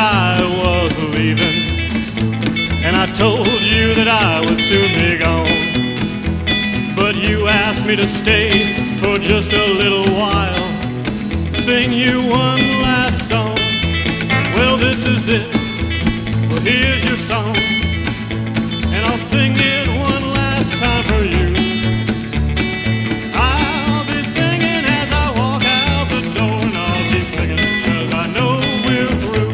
I was leaving, and I told you that I would soon be gone. But you asked me to stay for just a little while, sing you one last song. Well, this is it. Well, here's your song, and I'll sing it one last time for you. I'll be singing as I walk out the door, and I'll keep singing 'cause I know we're through.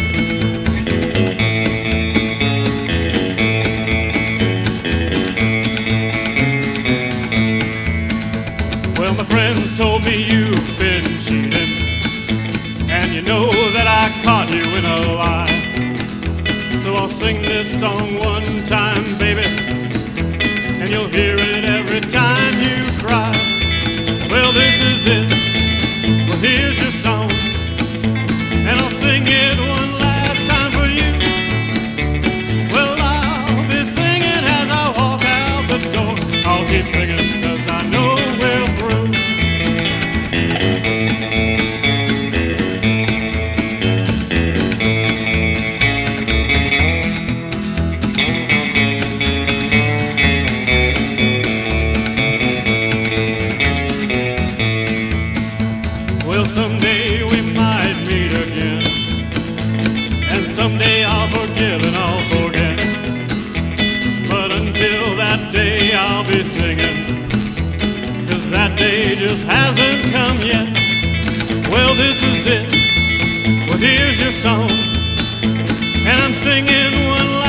Well, my friends told me you've been cheating, and you know that I caught you in a lie. So I'll sing this song one time, baby, and you'll hear it every time you cry. Well, this is it. Well, here's your song, and I'll sing it one last time for you. Well, I'll be singing as I walk out the door. I'll keep singing 'cause I know we're through. Well, someday we might meet again, and someday I'll forgive and I'll forget. But until that day I'll be singing, 'cause that day just hasn't come yet. Well, this is it. Well, here's your song, and I'm singing one